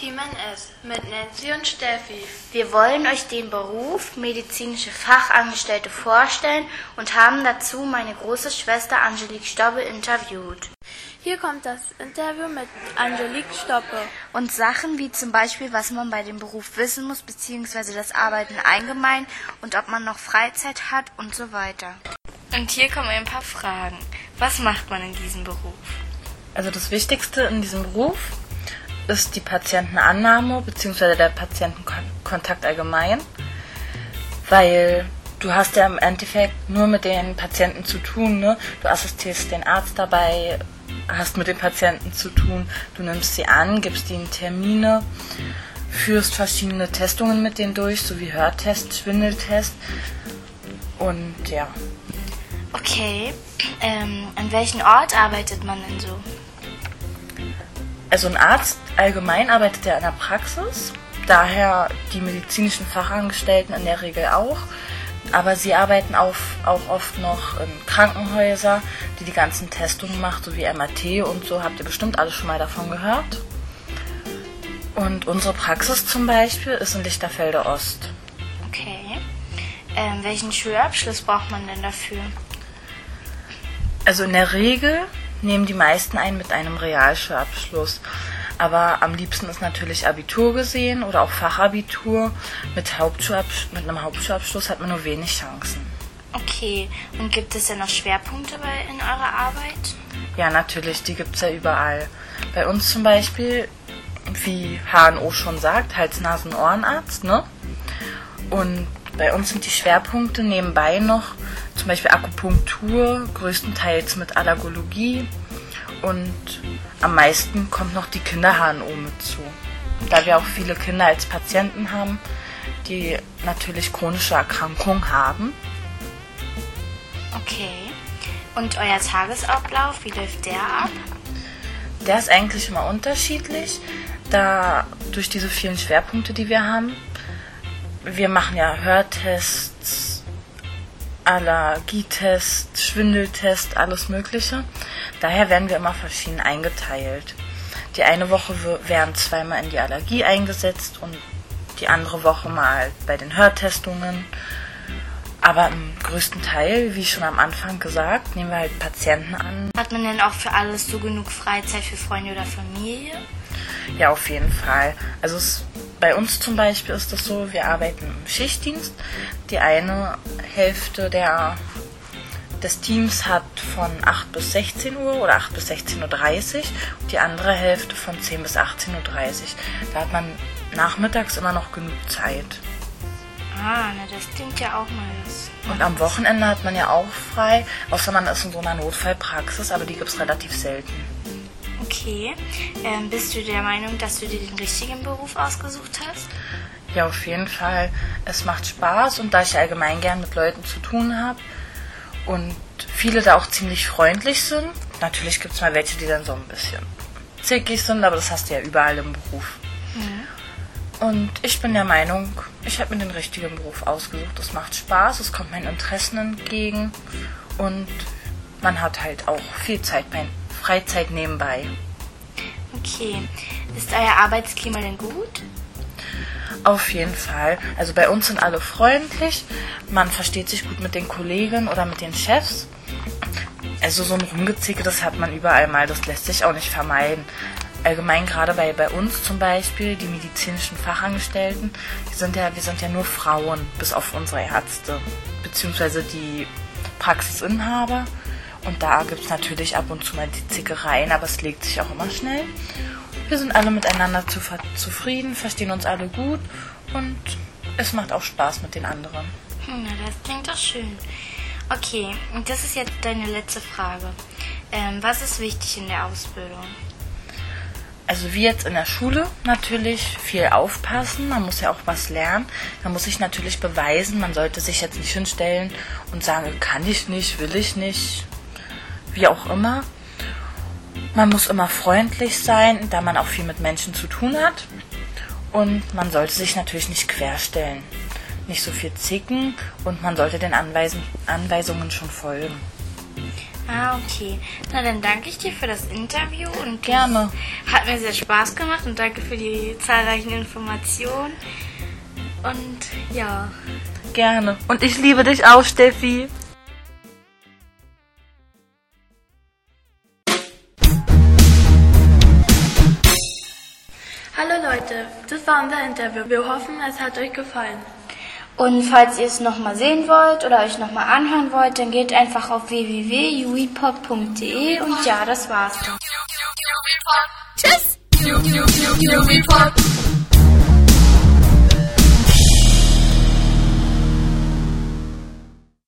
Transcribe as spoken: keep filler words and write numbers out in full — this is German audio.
Team N S mit Nancy und Steffi. Wir wollen euch den Beruf medizinische Fachangestellte vorstellen und haben dazu meine große Schwester Angelique Stobbe interviewt. Hier kommt das Interview mit Angelique Stobbe. Und Sachen wie zum Beispiel, was man bei dem Beruf wissen muss, beziehungsweise das Arbeiten allgemein und ob man noch Freizeit hat und so weiter. Und hier kommen ein paar Fragen. Was macht man in diesem Beruf? Also das Wichtigste in diesem Beruf ist die Patientenannahme bzw. der Patientenkontakt allgemein, weil du hast ja im Endeffekt nur mit den Patienten zu tun, ne? Du assistierst den Arzt dabei, hast mit den Patienten zu tun, du nimmst sie an, gibst ihnen Termine, führst verschiedene Testungen mit denen durch, sowie Hörtest, Schwindeltest und ja. Okay, ähm, an welchem Ort arbeitet man denn so? Also ein Arzt allgemein arbeitet ja in der Praxis, daher die medizinischen Fachangestellten in der Regel auch. Aber sie arbeiten auch, auch oft noch in Krankenhäusern, die die ganzen Testungen machen, so wie M R T und so. Habt ihr bestimmt alle schon mal davon gehört. Und unsere Praxis zum Beispiel ist in Lichterfelde Ost. Okay. Ähm, welchen Schulabschluss braucht man denn dafür? Also in der Regel nehmen die meisten einen mit einem Realschulabschluss. Aber am liebsten ist natürlich Abitur gesehen oder auch Fachabitur. Mit, Hauptschulabsch- mit einem Hauptschulabschluss hat man nur wenig Chancen. Okay, und gibt es denn noch Schwerpunkte bei, in eurer Arbeit? Ja, natürlich, die gibt es ja überall. Bei uns zum Beispiel, wie H N O schon sagt, Hals-Nasen-Ohrenarzt, ne? Und bei uns sind die Schwerpunkte nebenbei noch zum Beispiel Akupunktur, größtenteils mit Allergologie und am meisten kommt noch die Kinder-H N O mit zu. Da wir auch viele Kinder als Patienten haben, die natürlich chronische Erkrankungen haben. Okay. Und euer Tagesablauf, wie läuft der ab? Der ist eigentlich immer unterschiedlich, da durch diese vielen Schwerpunkte, die wir haben, wir machen ja Hörtests, Allergietests, Schwindeltests, alles Mögliche. Daher werden wir immer verschieden eingeteilt. Die eine Woche werden zweimal in die Allergie eingesetzt und die andere Woche mal bei den Hörtestungen. Aber im größten Teil, wie schon am Anfang gesagt, nehmen wir halt Patienten an. Hat man denn auch für alles so genug Freizeit für Freunde oder Familie? Ja, auf jeden Fall. Also es, bei uns zum Beispiel ist das so, wir arbeiten im Schichtdienst. Die eine Hälfte der, des Teams hat von acht bis sechzehn Uhr oder acht bis sechzehn Uhr dreißig und die andere Hälfte von zehn bis achtzehn Uhr dreißig. Da hat man nachmittags immer noch genug Zeit. Ah, na das klingt ja auch mal was. Und am Wochenende hat man ja auch frei, außer man ist in so einer Notfallpraxis, aber die gibt es relativ selten. Okay. Ähm, bist du der Meinung, dass du dir den richtigen Beruf ausgesucht hast? Ja, auf jeden Fall. Es macht Spaß und da ich allgemein gern mit Leuten zu tun habe und viele da auch ziemlich freundlich sind, natürlich gibt es mal welche, die dann so ein bisschen zickig sind, aber das hast du ja überall im Beruf. Mhm. Und ich bin der Meinung, ich habe mir den richtigen Beruf ausgesucht. Es macht Spaß, es kommt meinen Interessen entgegen und man hat halt auch viel Zeit bei Freizeit nebenbei. Okay. Ist euer Arbeitsklima denn gut? Auf jeden Fall. Also bei uns sind alle freundlich, man versteht sich gut mit den Kollegen oder mit den Chefs. Also so ein Rumgezicke, das hat man überall mal, das lässt sich auch nicht vermeiden. Allgemein gerade bei, bei uns zum Beispiel, die medizinischen Fachangestellten, die sind ja, wir sind ja nur Frauen, bis auf unsere Ärzte, beziehungsweise die Praxisinhaber. Und da gibt es natürlich ab und zu mal die Zickereien, aber es legt sich auch immer schnell. Wir sind alle miteinander zu, zufrieden, verstehen uns alle gut und es macht auch Spaß mit den anderen. Hm, na, das klingt doch schön. Okay, und das ist jetzt deine letzte Frage. Ähm, was ist wichtig in der Ausbildung? Also wie jetzt in der Schule natürlich viel aufpassen, man muss ja auch was lernen, man muss sich natürlich beweisen, man sollte sich jetzt nicht hinstellen und sagen, kann ich nicht, will ich nicht, wie auch immer. Man muss immer freundlich sein, da man auch viel mit Menschen zu tun hat und man sollte sich natürlich nicht querstellen, nicht so viel zicken und man sollte den Anweisen, Anweisungen schon folgen. Ah, okay. Na, dann danke ich dir für das Interview und Gerne. Hat mir sehr Spaß gemacht und danke für die zahlreichen Informationen. Und ja. Gerne. Und ich liebe dich auch, Steffi. Hallo Leute, das war unser Interview. Wir hoffen, es hat euch gefallen. Und falls ihr es nochmal sehen wollt oder euch nochmal anhören wollt, dann geht einfach auf w w w punkt juipop punkt de und ja, das war's. Tschüss!